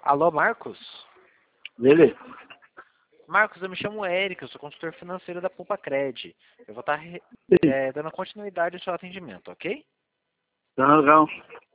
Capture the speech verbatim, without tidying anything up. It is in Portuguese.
Alô, Marcos? Dele? Marcos, eu me chamo Eric, eu sou consultor financeiro da Poupa Cred. Eu vou estar é, dando continuidade ao seu atendimento, ok? Tá legal.